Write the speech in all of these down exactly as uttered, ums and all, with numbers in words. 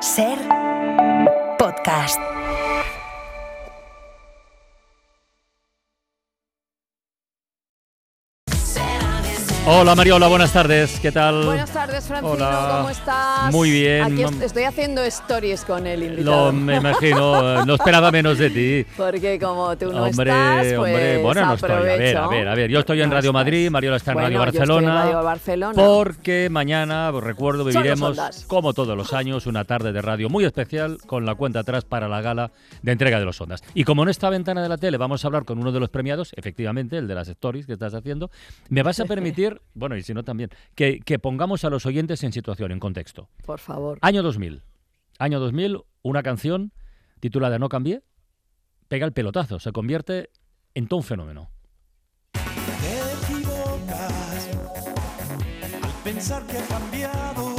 Ser podcast. Hola Mariola, buenas tardes, ¿qué tal? Buenas tardes, Francino, Hola. ¿cómo estás? Muy bien. Aquí est- estoy haciendo stories con el invitado. Lo, me imagino, no esperaba menos de ti. Porque como tú no hombre, estás, pues hombre, bueno, no estoy. A ver, aprovecho. a ver, a ver. Yo estoy en No Radio estás. Madrid, Mariola está en Bueno, Radio yo estoy en Barcelona. Radio Barcelona. Porque mañana, pues, recuerdo, Son viviremos, los Ondas. como todos los años, una tarde de radio muy especial con la cuenta atrás para la gala de entrega de los Ondas. Y como en esta ventana de la tele vamos a hablar con uno de los premiados, efectivamente, el de las stories que estás haciendo, me vas a permitir, bueno, y si no también, que, que pongamos a los oyentes en situación, en contexto. Por favor. Año dos mil. Año dos mil, una canción titulada No cambié, pega el pelotazo, se convierte en todo un fenómeno. Te equivocas al pensar que he cambiado.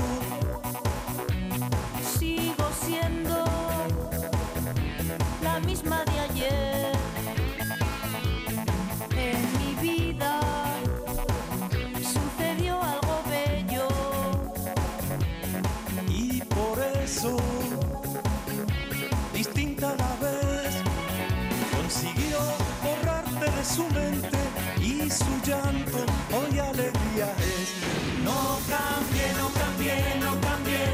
Sigo siendo la misma de ayer. En mi vida sucedió algo bello. Y por eso, distinta a la vez, consiguió borrarte de su mente y su llanto hoy alegría es. No cambié, no cambié, no cambié,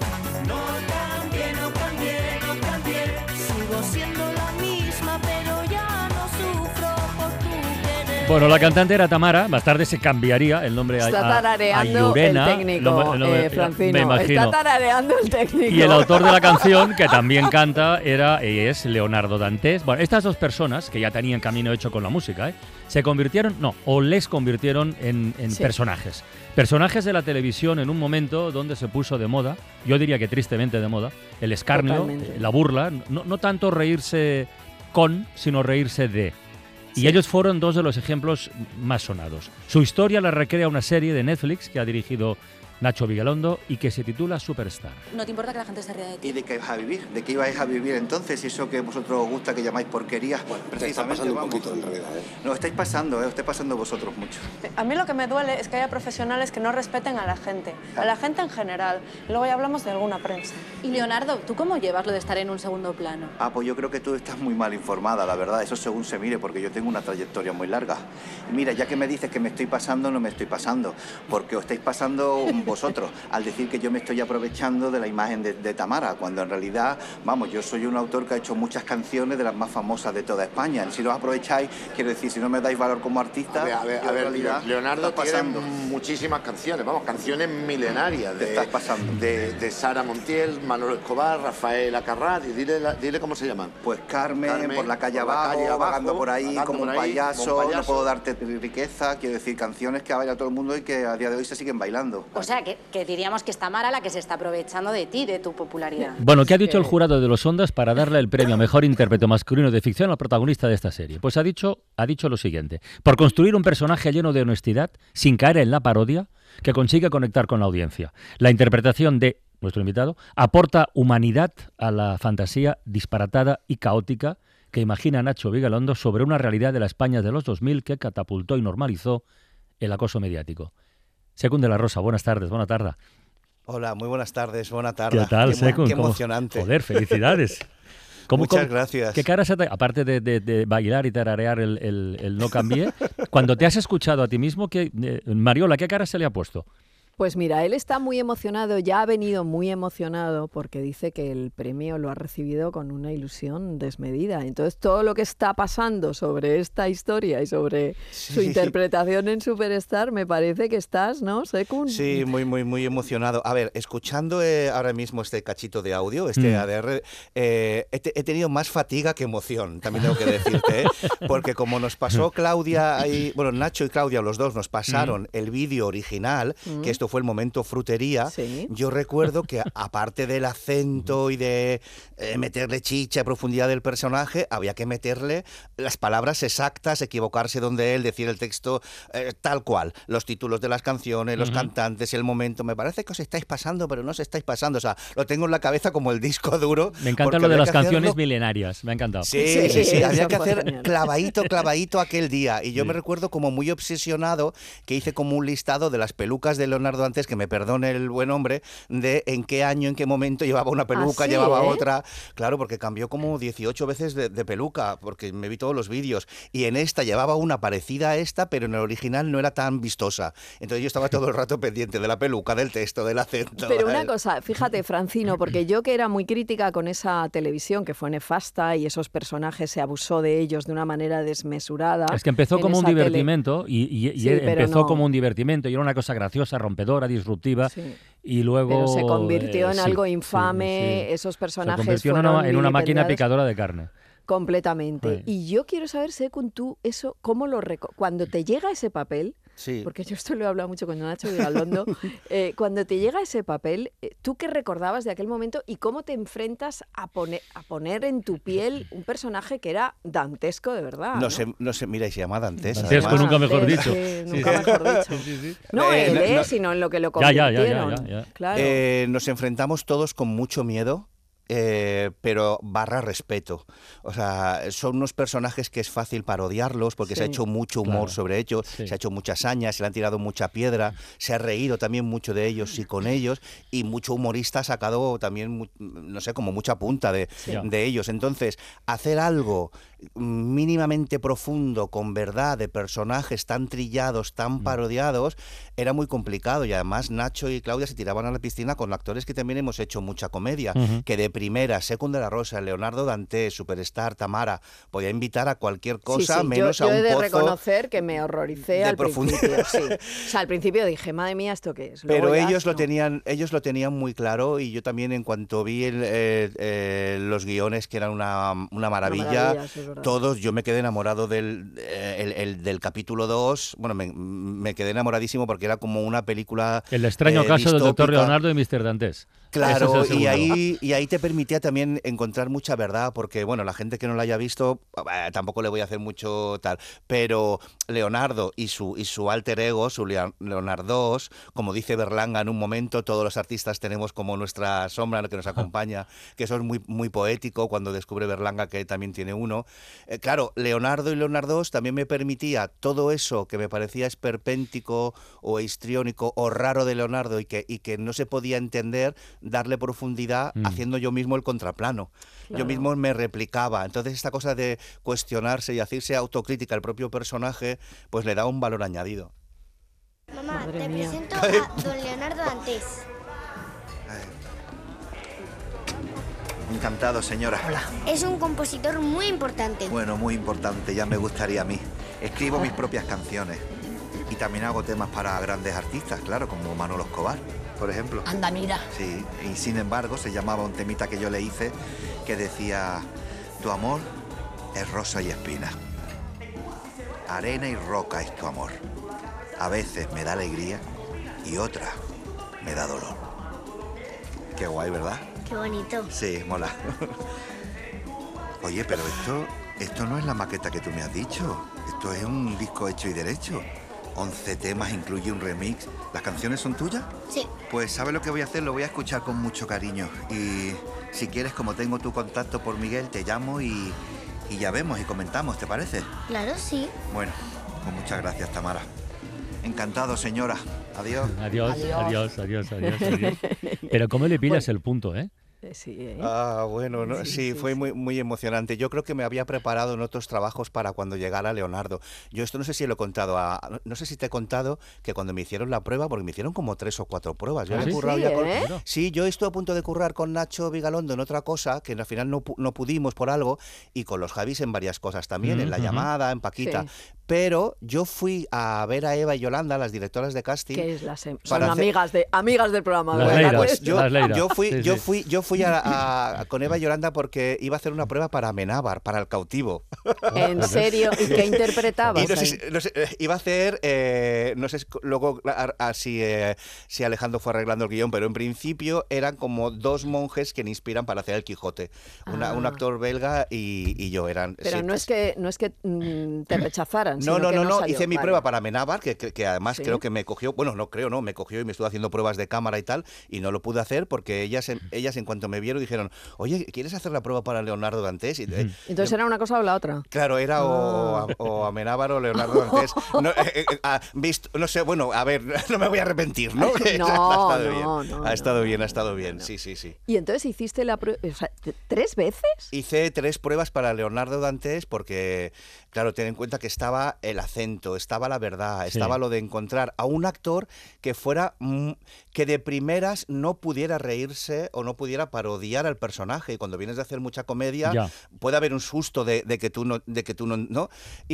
no cambié, no cambié, no cambié. Sigo siendo la misma, pero ya no sufro por tu querer. Bueno, la cantante era Tamara, más tarde se cambiaría el nombre a, Está a, a tarareando Llurena, el técnico, lo- lo- eh, me Francino. imagino. Está tarareando el técnico. Y el autor de la canción, que también canta, era y es Leonardo Dantes. Bueno, estas dos personas, que ya tenían camino hecho con la música, ¿eh? se convirtieron, no, o les convirtieron en, en Sí. personajes. Personajes de la televisión en un momento donde se puso de moda, yo diría que tristemente de moda, el escarnio, Totalmente. la burla, no, no tanto reírse con, sino reírse de. Y Sí. ellos fueron dos de los ejemplos más sonados. Su historia la recrea una serie de Netflix que ha dirigido Nacho Vigalondo y que se titula Superstar. ¿No te importa que la gente se ría de ti? ¿Y de qué vais a vivir? ¿De qué ibais a vivir entonces? Eso que vosotros os gusta que llamáis porquería. Bueno, te está pasando un poquito, en realidad, ¿eh? No, estáis pasando, ¿eh? Os estáis pasando vosotros mucho. A mí lo que me duele es que haya profesionales que no respeten a la gente, a la gente en general. Luego ya hablamos de alguna prensa. Y Leonardo, ¿tú cómo llevas lo de estar en un segundo plano? Ah, pues yo creo que tú estás muy mal informada, la verdad. Eso según se mire, porque yo tengo una trayectoria muy larga. Y mira, ya que me dices que me estoy pasando, no me estoy pasando. Porque os estáis pasando vosotros al decir que yo me estoy aprovechando de la imagen de, de Tamara, cuando en realidad, vamos, yo soy un autor que ha hecho muchas canciones de las más famosas de toda España. Si los aprovecháis, quiero decir, si no me dais valor como artista, A ver, a ver, yo a en ver, realidad Leonardo está tiene pasando. muchísimas canciones, vamos, canciones milenarias Te de, estás pasando. de, de Sara Montiel, Manolo Escobar, Rafael Acarrá, y dile, la- dile cómo se llaman. Pues Carmen, Carmen, por la calle por la abajo, calle abajo, vagando por ahí vagando como un por ahí, payaso, como un payaso. no puedo darte riqueza, quiero decir, canciones que baila todo el mundo y que a día de hoy se siguen bailando. O sea, que, que diríamos que es Tamara la que se está aprovechando de ti, de tu popularidad. Bueno, ¿qué ha dicho que- el jurado de los Ondas para darle el premio a mejor intérprete masculino de ficción al protagonista de esta serie? Pues ha dicho, ha dicho lo siguiente: por construir un personaje lleno de honestidad, sin caer en la parodia, que consigue conectar con la audiencia. La interpretación de nuestro invitado aporta humanidad a la fantasía disparatada y caótica que imagina Nacho Vigalondo sobre una realidad de la España de los dos mil que catapultó y normalizó el acoso mediático. Secund de la Rosa, buenas tardes, buena tarde. Hola, muy buenas tardes, buena tarde. ¿Qué tal, Qué, mo- Secund? qué ¿Cómo- emocionante. Joder, felicidades. ¿Cómo- Muchas cómo- gracias. ¿Qué cara se te- aparte de, de- de bailar y tararear el, el- el No cambié, cuando te has escuchado a ti mismo, que, eh, Mariola, ¿qué cara se le ha puesto? Pues mira, él está muy emocionado, ya ha venido muy emocionado porque dice que el premio lo ha recibido con una ilusión desmedida. Entonces, todo lo que está pasando sobre esta historia y sobre su Sí. interpretación en Superstar, me parece que estás, ¿no, Secund? Sí, muy, muy, muy emocionado. A ver, escuchando eh, ahora mismo este cachito de audio, este Mm. A D R, eh, he, te- he tenido más fatiga que emoción, también tengo que decirte, ¿eh? Porque como nos pasó Claudia, y, bueno, Nacho y Claudia, los dos, nos pasaron el vídeo original, Mm. que esto fue el momento frutería, Sí. yo recuerdo que aparte del acento y de eh, meterle chicha y profundidad del personaje, había que meterle las palabras exactas, equivocarse donde él, decir el texto eh, tal cual, los títulos de las canciones, los Ujú. cantantes, el momento. Me parece que os estáis pasando, pero no os estáis pasando. O sea, lo tengo en la cabeza como el disco duro. Me encanta porque lo de había las que hacerlo- canciones milenarias, me ha encantado. Sí, Sí, sí, sí, eso había que fue hacer genial. clavadito, clavadito aquel día. Y yo Sí. me recuerdo como muy obsesionado que hice como un listado de las pelucas de Leonardo Leonardo Dantes, que me perdone el buen hombre, de en qué año, en qué momento llevaba una peluca, ¿Ah, sí, llevaba eh? otra. Claro, porque cambió como dieciocho veces de, de peluca, porque me vi todos los vídeos. Y en esta llevaba una parecida a esta, pero en el original no era tan vistosa. Entonces yo estaba todo el rato pendiente de la peluca, del texto, del acento. Pero una cosa, fíjate, Francino, porque yo que era muy crítica con esa televisión que fue nefasta y esos personajes se abusó de ellos de una manera desmesurada. Es que empezó en como un esa tele. divertimento y, y- y Sí, pero empezó no. como un divertimento y era una cosa graciosa, rompedora, disruptiva. Sí. Y luego Pero se convirtió eh, en sí, algo sí, infame, sí. esos Se personajes convirtió en fueron una, en una máquina vilipendiados picadora de carne. completamente. Sí. Y yo quiero saber, Sekun, tú eso, ¿cómo lo reco- cuando te llega ese papel? Sí. Porque yo esto lo he hablado mucho con Nacho Vigalondo. eh, cuando te llega ese papel, eh, ¿tú qué recordabas de aquel momento y cómo te enfrentas a, poner a poner en tu piel un personaje que era dantesco de verdad? No, No, sé, no sé, mira, y se llama Dantes. Dantesco, además. nunca mejor Dantes, dicho. sí, Sí. nunca mejor dicho. Sí, sí. No Eh, él, no, eh, no. sino en lo que lo Ya, ya, ya, ya, convirtieron. ya, ya. Claro. Eh, nos enfrentamos todos con mucho miedo. Eh, pero barra respeto. O sea, son unos personajes que es fácil parodiarlos porque Sí, se ha hecho mucho humor claro. sobre ellos, Sí. se ha hecho muchas hazañas, se le han tirado mucha piedra, se ha reído también mucho de ellos y con ellos, y mucho humorista ha sacado también, mu- no sé, como mucha punta de, Sí. de ellos. Entonces, hacer algo mínimamente profundo, con verdad, de personajes tan trillados, tan parodiados, era muy complicado. Y además Nacho y Claudia se tiraban a la piscina con actores que también hemos hecho mucha comedia, Ujú. que de primera, Secund de la Rosa, Leonardo Dantes, Superstar, Tamara, podía invitar a cualquier cosa, Sí, sí, menos yo, yo a he un de pozo. reconocer que me horroricé de al profundidad. principio, sí. O sea, al principio dije, madre mía, ¿esto qué es? Pero Luego ya, ellos lo no. tenían, ellos lo tenían muy claro, y yo también, en cuanto vi el, eh, eh, los guiones, que eran una, una maravilla, maravilla, sí, es verdad. todos, yo me quedé enamorado del, eh, el- el- del capítulo dos. Bueno, me, me quedé enamoradísimo porque era como una película El extraño eh, caso del doctor distópica. Leonardo y mister Dantes. Claro, Ese es el y segundo. ahí, y ahí te permitía también encontrar mucha verdad, porque, bueno, la gente que no la haya visto, eh, tampoco le voy a hacer mucho tal, pero Leonardo y su, y su alter ego, su Lea- Leonardos, como dice Berlanga en un momento, todos los artistas tenemos como nuestra sombra que nos acompaña, que eso es muy, muy poético cuando descubre Berlanga que también tiene uno. Eh, claro, Leonardo y Leonardos también me permitía todo eso que me parecía esperpéntico o histriónico o raro de Leonardo y que, y que no se podía entender, darle profundidad Mm. haciendo yo mismo el contraplano. Yo Claro. mismo me replicaba. Entonces esta cosa de cuestionarse y hacerse autocrítica al propio personaje, pues le da un valor añadido. Mamá, Madre te mía. presento a don Leonardo Dantes. Encantado, señora. Es un compositor muy importante. Bueno, muy importante, ya me gustaría a mí. Escribo mis propias canciones y también hago temas para grandes artistas, claro, como Manolo Escobar, por ejemplo. Anda, mira. Sí, y sin embargo se llamaba un temita que yo le hice que decía: tu amor es rosa y espina, arena y roca es tu amor. A veces me da alegría y otra me da dolor. Qué guay, ¿verdad? Qué bonito. Sí, mola. Oye, pero esto, esto no es la maqueta que tú me has dicho. Esto es un disco hecho y derecho. once temas, incluye un remix. ¿Las canciones son tuyas? Sí. Pues ¿sabes lo que voy a hacer? Lo voy a escuchar con mucho cariño. Y si quieres, como tengo tu contacto por Miguel, te llamo y, y ya vemos y comentamos, ¿te parece? Claro, sí. Bueno, pues muchas gracias, Tamara. Encantado, señora. Adiós. Adiós, adiós, adiós, adiós, adiós. Pero ¿cómo le pillas el punto, eh? Eh, Sí, ¿eh? Ah, bueno, no, Sí, sí, sí, fue sí. muy, muy emocionante. Yo creo que me había preparado en otros trabajos para cuando llegara Leonardo. Yo esto no sé si lo he contado, a, no- no sé si te he contado que cuando me hicieron la prueba, porque me hicieron como tres o cuatro pruebas. Yo ¿Ah, me he sí? currado Sí, ya con- ¿eh? Sí, yo estuve a punto de currar con Nacho Vigalondo en otra cosa, que al final no, pu- no pudimos por algo, y con los Javis en varias cosas también, en La Ujú. Llamada, en Paquita. Sí. Pero yo fui a ver a Eva y Yolanda, las directoras de casting. Que es la sem- son para hacer- amigas, de, amigas del programa. Las ¿verdad? Leiras, Pues yo, las Leiras. yo fui, Sí, yo sí. fui, yo fui a, a- con Eva y Yolanda porque iba a hacer una prueba para Amenábar, para El Cautivo. ¿En serio? ¿Y qué interpretabas? Y no sé, ahí? si- no sé, eh, iba a hacer, eh, no sé si- luego a- a- si, eh, si Alejandro fue arreglando el guión, pero en principio eran como dos monjes que me inspiran para hacer el Quijote. Una- Ah. Un actor belga y, y yo eran. Pero sí, no es que no es que mm, te rechazaran. No, sino no, que no, no, salió. hice mi Vale. prueba para Amenábar, que, que, que además ¿Sí? creo que me cogió, bueno, no creo, no, me cogió y me estuvo haciendo pruebas de cámara y tal, y no lo pude hacer porque ellas, en- ellas en cuanto cuanto me vieron dijeron, oye, ¿quieres hacer la prueba para Leonardo Dantes? Y, eh, Entonces era una cosa o la otra. Claro, era o, Ah. o, o Amenábar o Leonardo Dantes. No, eh, eh, ah, visto, no sé, bueno, a ver, no me voy a arrepentir, ¿no? No, ha estado no, bien, no, ha estado no, bien, no, ha estado no, bien, no. sí, sí, sí. Y entonces hiciste la prueba, o sea, t- ¿tres veces? Hice tres pruebas para Leonardo Dantes porque, claro, ten en cuenta que estaba el acento, estaba la verdad, Sí. estaba lo de encontrar a un actor que fuera, mm, que de primeras no pudiera reírse o no pudiera parodiar al personaje. Y cuando vienes de hacer mucha comedia, Ya. puede haber un susto de, de que tú no, de que tú no, ¿no?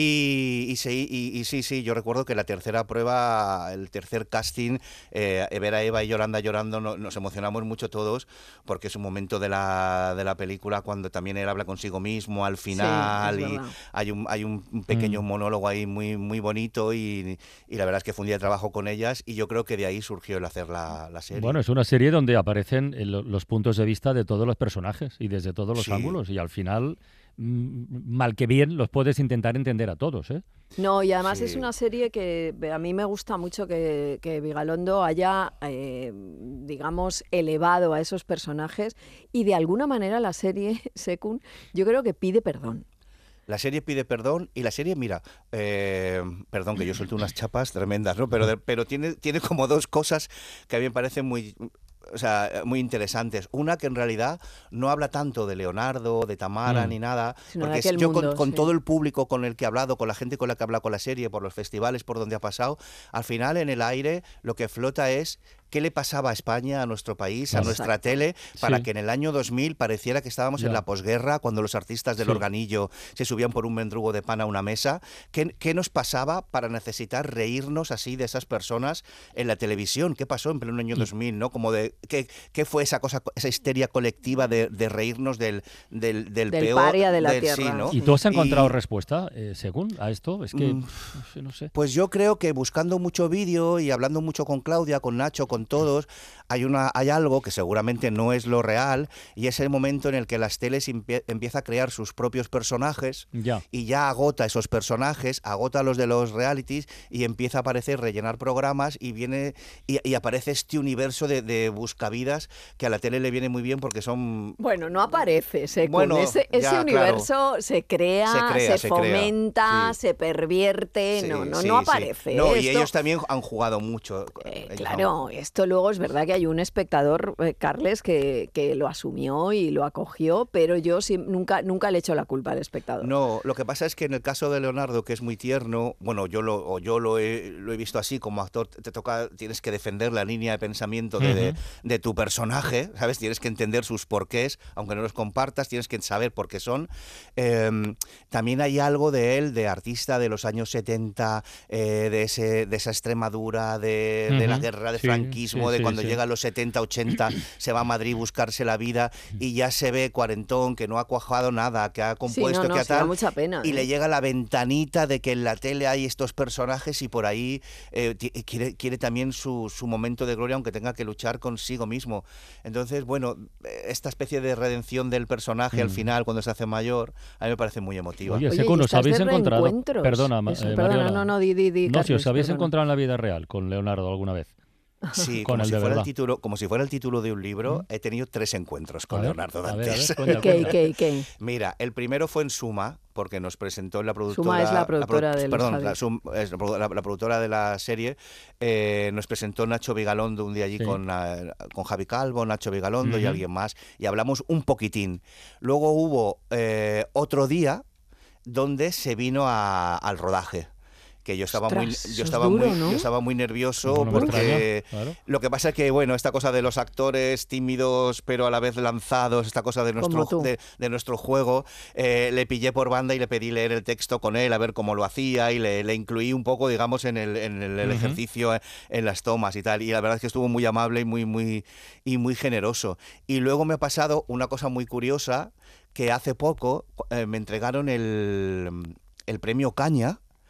Y, y, sí, y, y sí, sí, yo recuerdo que la tercera prueba, el tercer casting, eh, ver a Eva y Yolanda llorando, no- nos emocionamos mucho todos, porque es un momento de la, de la película cuando también él habla consigo mismo al final es y verdad. hay un, hay un pequeño Mm. monólogo ahí muy, muy bonito y, y la verdad es que fue un día de trabajo con ellas y yo creo que de ahí surgió el hacer la, la serie. Bueno, es una serie donde aparecen eh, lo- los puntos de vista de todos los personajes y desde todos los Sí. ángulos. Y al final, mm, mal que bien, los puedes intentar entender a todos, ¿eh? No, y además es Sí. una serie que a mí me gusta mucho que, que Vigalondo haya, eh, digamos, elevado a esos personajes y de alguna manera la serie, Sekun, yo creo que pide perdón. La serie pide perdón y la serie, mira, eh, perdón que yo suelto unas chapas tremendas, ¿no? Pero, de- pero tiene, tiene como dos cosas que a mí me parecen muy, o sea, muy interesantes. Una que en realidad no habla tanto de Leonardo, de Tamara Mm. ni nada, Sino de porque es- aquel yo con, mundo, con sí. todo el público con el que he hablado, con la gente con la que he hablado con la serie, por los festivales, por donde ha pasado, al final en el aire lo que flota es qué le pasaba a España, a nuestro país, a Claro. nuestra Exacto. tele, para Sí. que en el año dos mil pareciera que estábamos Ya. en la posguerra, cuando los artistas del Sí. organillo se subían por un mendrugo de pan a una mesa. ¿Qué, qué nos pasaba para necesitar reírnos así de esas personas en la televisión? ¿Qué pasó en pleno año dos mil? ¿No? Como de, ¿qué, qué fue esa cosa, esa histeria colectiva de, de reírnos del, del, del, Del peor? paria de la del- tierra. sí, ¿no? ¿Y tú has encontrado Y- respuesta, eh, según a esto? Es que, Mm. no sé, no sé. Pues yo creo que buscando mucho vídeo y hablando mucho con Claudia, con Nacho, con todos, hay una hay algo que seguramente no es lo real y es el momento en el que las teles empie- empieza a crear sus propios personajes Ya. y ya agota esos personajes, agota los de los realities y empieza a aparecer rellenar programas y viene y, y aparece este universo de, de buscavidas que a la tele le viene muy bien porque son Bueno, no aparece, Sekun. Bueno, ese ya, ese claro. universo se crea, Se se, crea, se crea, fomenta, sí. se pervierte. Sí, no, no, sí, no sí. aparece. No, y Esto- ellos también han jugado mucho. Eh, Ellos claro, esto luego es verdad que hay un espectador, eh, Carles, que, que lo asumió y lo acogió, pero yo sí- nunca, nunca le echo la culpa al espectador. No, lo que pasa es que en el caso de Leonardo, que es muy tierno, bueno, yo lo, o yo lo he, lo he visto así como actor, te te toca, tienes que defender la línea de pensamiento de, de- Ujú. de tu personaje, ¿sabes? Tienes que entender sus porqués, aunque no los compartas, tienes que saber por qué son. Eh, también hay algo de él, de artista de los años setenta, eh, de, ese, de esa Extremadura, de, de la Ujú. guerra de Sí, franquismo, sí, de sí, cuando sí. llega a los setenta, ochenta, se va a Madrid a buscarse la vida y ya se ve cuarentón, que no ha cuajado nada, que ha Sí, compuesto, no, no, que ha sí, da tal, mucha pena. y ¿eh? le llega la ventanita de que en la tele hay estos personajes y por ahí eh, ti- quiere, quiere también su, su momento de gloria, aunque tenga que luchar consigo mismo. Entonces, bueno, eh, esta especie de redención del personaje al Mm. final, cuando se hace mayor, a mí me parece muy emotiva. Oye, Oye, Sekun, y ¿os estás habéis de encontrado? reencuentros. Perdona, Ma- Eso, eh, perdona, Mariola. no, no, di, di, di, No, si os Carles, habéis perdona. encontrado en la vida real con Leonardo alguna vez. Sí, con como el si, de fuera el verdad. título, como si fuera el título de un libro, he tenido tres encuentros con A ver, Leonardo a ver, a ver, Dantes. cuenta, ¿Y qué, y cuenta. qué, y qué? Mira, el primero fue en Suma, porque nos presentó la productora... Suma es la productora produ- de los Perdón, Javis. la, Sum- es la produ- la- la productora de la serie. eh, nos presentó Nacho Vigalondo un día allí Sí. con, ah, con Javi Calvo, Nacho Vigalondo y Ujú. alguien más, y hablamos un poquitín. Luego hubo eh, otro día donde se vino a- al rodaje. Que yo estaba muy Ostras, eso yo es estaba duro, muy ¿no? yo estaba muy nervioso No me porque extraña, claro. lo que pasa es que, bueno, esta cosa de los actores tímidos pero a la vez lanzados, esta cosa de nuestro, Como tú. de, de nuestro juego, eh, le pillé por banda y le pedí leer el texto con él, a ver cómo lo hacía y le, le incluí un poco, digamos, en el, en el, el Ujú. ejercicio, eh, en las tomas y tal. Y la verdad es que estuvo muy amable y muy, muy, y muy generoso. Y luego me ha pasado una cosa muy curiosa, que hace poco eh, me entregaron el, el premio Caña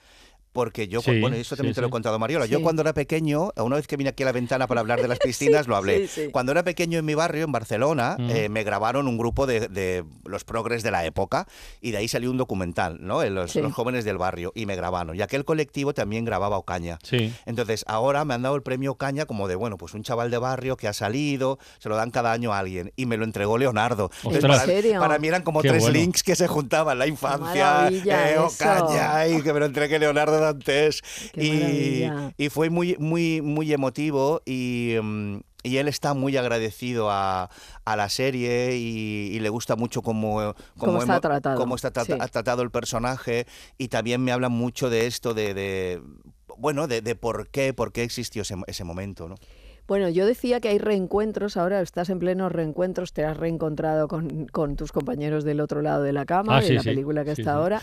Porque yo, Sí, bueno, eso también sí, te lo he sí. contado, Mariola. Sí. Yo cuando era pequeño, una vez que vine aquí a la ventana para hablar de las piscinas, lo hablé. sí, sí. Cuando era pequeño en mi barrio, en Barcelona, Mm. eh, me grabaron un grupo de, de los progres de la época y de ahí salió un documental, ¿no? En Los, Sí. los jóvenes del barrio, y me grabaron. Y aquel colectivo también grababa Ocaña. Sí. Entonces, ahora me han dado el premio Ocaña como de, bueno, pues un chaval de barrio que ha salido, se lo dan cada año a alguien. Y me lo entregó Leonardo. Entonces, Ostras. para, ¿En serio? para mí eran como Qué tres bueno. links que se juntaban. La infancia, maravilla eh, eso. Ocaña, y que me lo entregue Leonardo Dantes. Qué Y, maravilla. y fue muy, muy, muy emotivo y... mm, y él está muy agradecido a, a la serie y, y le gusta mucho cómo, Cómo está hemo- tratado, cómo está tra- sí. ha tratado el personaje, y también me habla mucho de esto, de, de bueno, de, de por qué, por qué existió ese, ese momento, ¿no? Bueno, yo decía que hay reencuentros, ahora estás en plenos reencuentros, te has reencontrado con, con tus compañeros del otro lado de la cama, Ah, de sí, la sí, película que sí, está sí. ahora,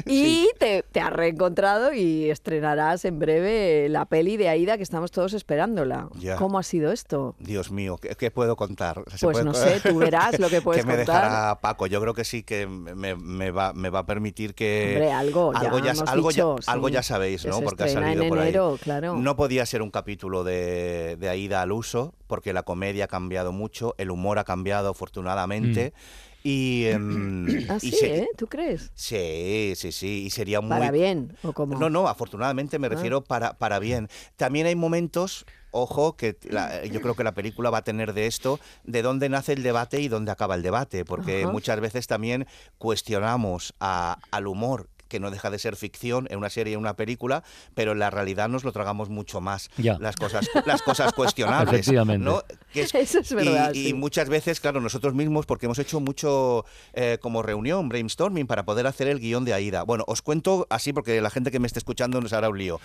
y te, te has reencontrado y estrenarás en breve la peli de Aída, que estamos todos esperándola. Ya. ¿Cómo ha sido esto? Dios mío, ¿qué, qué puedo contar? ¿Se Pues puede- no sé, tú verás lo que puedes que me contar. dejará Paco. Yo creo que sí que me, me va, me va a permitir que... Hombre, algo ya algo ya, hemos algo ya, dicho, algo sí. ya sabéis, Que ¿no? se Porque ha estrena en salido por ahí. enero, claro. No podía ser un capítulo de, de Aída al uso, porque la comedia ha cambiado mucho, el humor ha cambiado afortunadamente. Y, em, Ah, y sí, se- ¿eh? ¿Tú crees? Sí, sí, sí, y sería muy... ¿Para bien o cómo? No, no, afortunadamente me Ah. refiero para, para bien. También hay momentos, ojo, que la- yo creo que la película va a tener de esto, de dónde nace el debate y dónde acaba el debate, porque Ajá. muchas veces también cuestionamos a- al humor, que no deja de ser ficción en una serie, en una película, pero en la realidad nos lo tragamos mucho más, Ya. las cosas las cosas cuestionables. Efectivamente. ¿no? Que es- Eso es verdad, y, sí. y muchas veces, claro, nosotros mismos, porque hemos hecho mucho eh, como reunión, brainstorming, para poder hacer el guión de Aída. Bueno, os cuento así porque la gente que me esté escuchando nos hará un lío.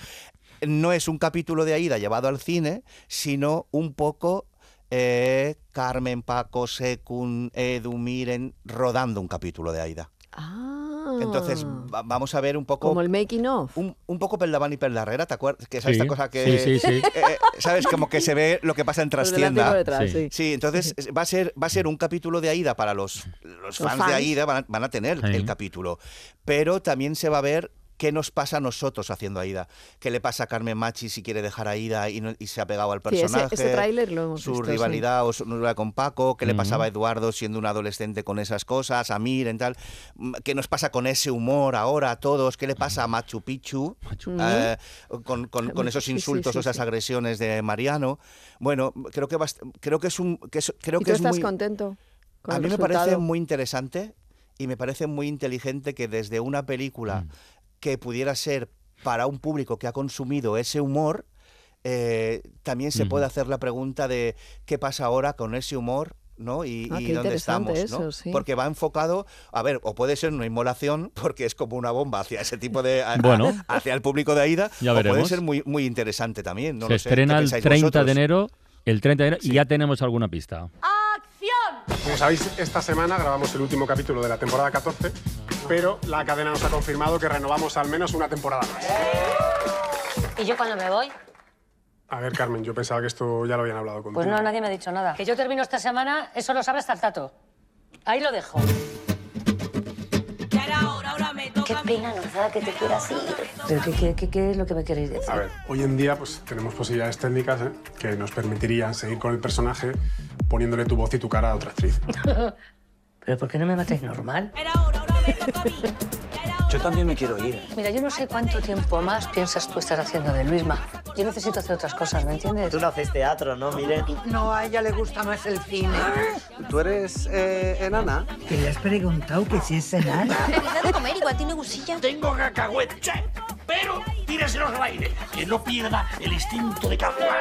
No es un capítulo de Aída llevado al cine, sino un poco... eh, Carmen, Paco, Secun, Edu, Miren, rodando un capítulo de Aída. Ah. Entonces, va- vamos a ver un poco... Como el making of. Un, un poco Peldaván y Peldarrera, ¿te acuerdas? Que es esta Sí, cosa que... sí, sí, sí. eh, eh, ¿Sabes? Como que se ve lo que pasa en Por delante y por trastienda. detrás, Sí. sí. Sí, entonces va a ser va a ser un capítulo de Aída para los, los fans, fans. de Aída, van a, van a tener Sí. el capítulo. Pero también se va a ver qué nos pasa a nosotros haciendo Aída. ¿Qué le pasa a Carmen Machi si quiere dejar a Aída y, no- y se ha pegado al Sí, ese- personaje? ese tráiler lo hemos Su visto, sí. rivalidad o su rivalidad con Paco. ¿Qué le Ujú. pasaba a Eduardo siendo un adolescente con esas cosas? A Miren, tal. Mm, ¿Qué nos pasa con ese humor ahora a todos? ¿Qué le pasa a Machu Picchu? Ujú. Eh, con, con- con esos Sí, sí, insultos sí, o esas sí. agresiones de Mariano. Bueno, creo que bast- creo que es un que es- creo ¿Y que tú es estás muy contento con a el mí me resultado? parece muy interesante y me parece muy inteligente que desde una película que pudiera ser para un público que ha consumido ese humor, eh, también se Ujú. puede hacer la pregunta de qué pasa ahora con ese humor, ¿no? Y, Ah, y qué dónde interesante estamos, ¿no? eso, sí. Porque va enfocado, a ver, o puede ser una inmolación, porque es como una bomba hacia ese tipo de... a- a- Bueno. hacia el público de Aída, Ya o puede veremos. ser muy, muy interesante también, no Se lo sé. estrena ¿Qué el pensáis treinta vosotros? de enero, el treinta de enero, y ya tenemos alguna pista. Como sabéis, esta semana grabamos el último capítulo de la temporada catorce, pero la cadena nos ha confirmado que renovamos al menos una temporada más. ¿Y yo cuando me voy? A ver, Carmen, yo pensaba que esto ya lo habían hablado contigo. Pues no, nadie me ha dicho nada. Que yo termino esta semana, eso lo sabe hasta el tato. Ahí lo dejo. Qué pena nos da que te quieras ir. ¿Pero qué, qué, qué, qué es lo que me queréis decir? A ver, hoy en día pues tenemos posibilidades técnicas ¿eh? que nos permitirían seguir con el personaje poniéndole tu voz y tu cara a otra actriz. ¿Pero por qué no me matáis normal? Yo también me quiero ir. Mira, yo no sé cuánto tiempo más piensas tú estar haciendo de Luisma. Yo necesito hacer otras cosas, ¿me entiendes? Tú no haces teatro, ¿no? Miren. No, a ella le gusta más el cine. ¿Tú eres eh, enana? ¿Que le has preguntado que si es enana? Deja de comer, igual tiene gusilla. Tengo cacahuete, pero tíreselos al aire, que no pierda el instinto de cazar.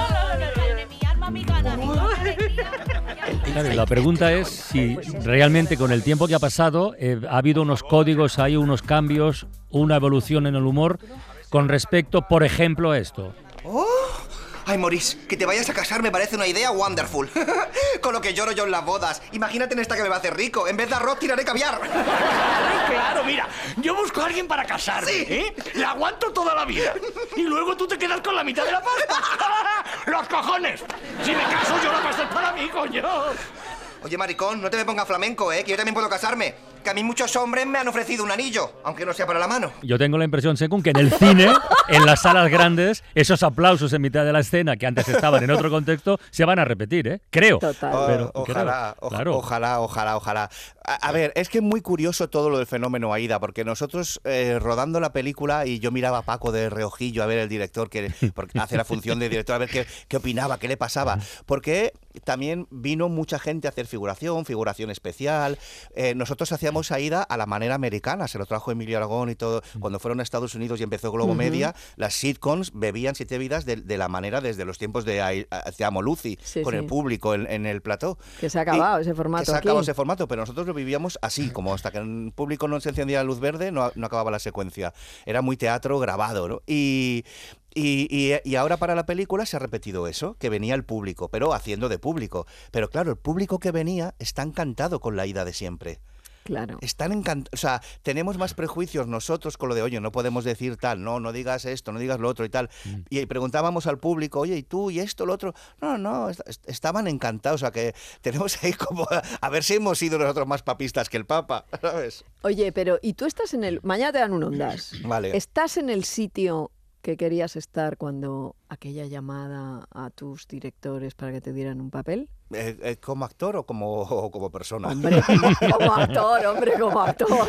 Claro, y la pregunta es si realmente con el tiempo que ha pasado eh, ha habido unos códigos, hay unos cambios, una evolución en el humor con respecto, por ejemplo, a esto. ¡Oh! Ay, Maurice, que te vayas a casar me parece una idea wonderful. Con lo que lloro yo en las bodas. Imagínate en esta que me va a hacer rico. En vez de arroz tiraré caviar. Claro, mira, yo busco a alguien para casarme, Sí. ¿eh? La aguanto toda la vida. Y luego tú te quedas con la mitad de la pasta. ¡Los cojones! Si me caso, yo la pasta es para mí, coño. Oye, maricón, no te me pongas flamenco, ¿eh? Que yo también puedo casarme. Que a mí muchos hombres me han ofrecido un anillo, aunque no sea para la mano. Yo tengo la impresión, según que en el cine, en las salas grandes, esos aplausos en mitad de la escena que antes estaban en otro contexto, se van a repetir, ¿eh? Creo. Total. Pero, O- ojalá, creo, o- claro. ojalá, ojalá, ojalá. A, a ver, es que es muy curioso todo lo del fenómeno Aída, porque nosotros eh, rodando la película y yo miraba a Paco de reojillo a ver el director que porque hace la función de director, a ver qué, qué opinaba, qué le pasaba, porque también vino mucha gente a hacer figuración, figuración especial. Eh, nosotros hacíamos Aída a la manera americana, se lo trajo Emilio Aragón y todo. Cuando fueron a Estados Unidos y empezó Globo Ujú. Media, las sitcoms bebían siete vidas de, de la manera desde los tiempos de Ai- Te amo Lucy, Sí, con sí. el público en, en el plató. Que se ha acabado Y- ese formato Que se ha aquí. acabado ese formato, pero nosotros lo vivíamos así, como hasta que el público no se encendía la luz verde, no, no acababa la secuencia. Era muy teatro grabado, ¿no? Y, y, y- y ahora para la película se ha repetido eso, que venía el público, pero haciendo de público. Pero claro, el público que venía está encantado con la ida de siempre. Claro. Están encantados, o sea, tenemos más prejuicios nosotros con lo de, oye, no podemos decir tal, no, no digas esto, no digas lo otro y tal. Mm. Y preguntábamos al público, oye, ¿y tú, y esto, lo otro? No, no, est- est- estaban encantados, o sea, que tenemos ahí como, a ver si hemos sido nosotros más papistas que el Papa, ¿sabes? Oye, pero ¿y tú estás en el... Mañana te dan un Ondas. Vale. ¿Estás en el sitio que querías estar cuando aquella llamada a tus directores para que te dieran un papel? Eh, eh, ¿Como actor o como, o como persona? Hombre, como, como actor, hombre, como actor.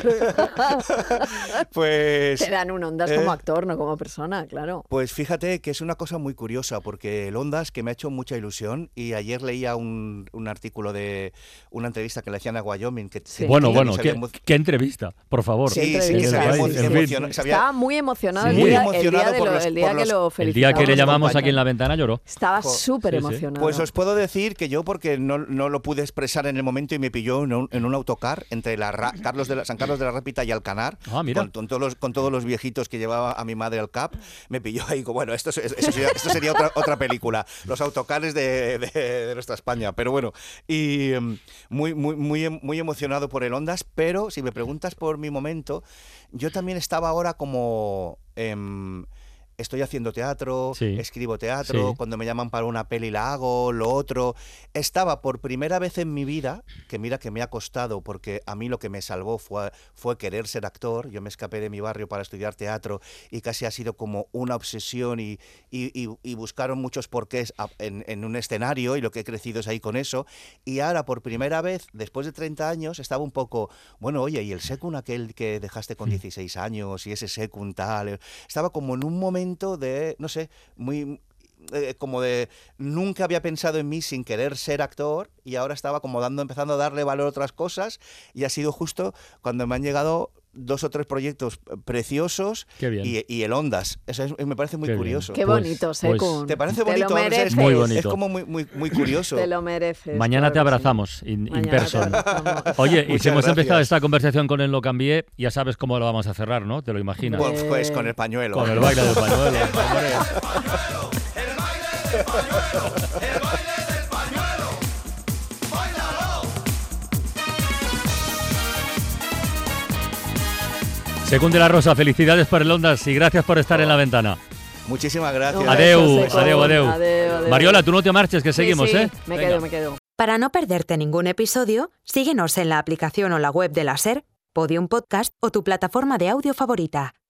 Pues... Te dan un Ondas eh, como actor, no como persona, claro. Pues fíjate que es una cosa muy curiosa, porque el Ondas, que me ha hecho mucha ilusión, y ayer leía un, un artículo de una entrevista que le hacían a Wyoming. Que Sí. Bueno, que bueno, se ¿qué, había emo- qué entrevista, por favor. Sí, Qué sí, que se entrevista, había sí, emo- sí. emociona- se había- Estaba muy emocionado Sí. el día, Muy el día, emocionado de por lo, los- el día por que los- lo El día felicitaban. que le los llamamos aquí en compañeros. la ventana lloró. Estaba Jo- súper sí, sí. emocionado. Pues os puedo decir que yo, porque no, no lo pude expresar en el momento y me pilló en un, en un autocar entre la Ra- Carlos de la, San Carlos de la Rápita y Alcanar, Ah, mira. con, con todos los, con todos los viejitos que llevaba a mi madre al C A P, me pilló ahí, como, bueno, esto, es- eso sería, esto sería otra, otra película, los autocares de, de- de nuestra España, pero bueno, y em, muy, muy, muy, em- muy emocionado por el Ondas, pero si me preguntas por mi momento, yo también estaba ahora como... em, estoy haciendo teatro, Sí. escribo teatro, Sí. cuando me llaman para una peli la hago, lo otro. Estaba por primera vez en mi vida, que mira que me ha costado, porque a mí lo que me salvó fue, fue querer ser actor. Yo me escapé de mi barrio para estudiar teatro y casi ha sido como una obsesión y, y, y- y buscaron muchos porqués a- en, en un escenario, y lo que he crecido es ahí con eso. Y ahora por primera vez, después de treinta años, estaba un poco, bueno, oye, ¿y el secund aquel que dejaste con dieciséis años? Y ese secund tal. Estaba como en un momento de, no sé, muy... eh, como de nunca había pensado en mí sin querer ser actor, y ahora estaba como dando, empezando a darle valor a otras cosas, y ha sido justo cuando me han llegado dos o tres proyectos preciosos. Qué bien. Y, y el Ondas. Eso es- me parece muy Qué bien. curioso. Qué Pues- bonito, pues- Secund. ¿Te parece Te bonito? lo O sea, es- mereces. Muy bonito. Es como muy, muy, muy curioso. Te lo mereces. Mañana claro te que sí. abrazamos in, in Mañana te person. abrazamos. Oye, y Muchas si hemos gracias. empezado esta conversación con el Lo Cambié, ya sabes cómo lo vamos a cerrar, ¿no? Te lo imaginas. Pues, pues con el pañuelo. Con el baile del pañuelo. hombre. Secund de la Rosa, felicidades por el Ondas y gracias por estar en la ventana. Muchísimas gracias. Un Adeu, beso, Secund. adeu, adeu. Adeu, adeu. Mariola, tú no te marches, que Sí, seguimos, sí, ¿eh? Me Venga. quedo, me quedo. Para no perderte ningún episodio, síguenos en la aplicación o la web de la SER, Podium Podcast o tu plataforma de audio favorita.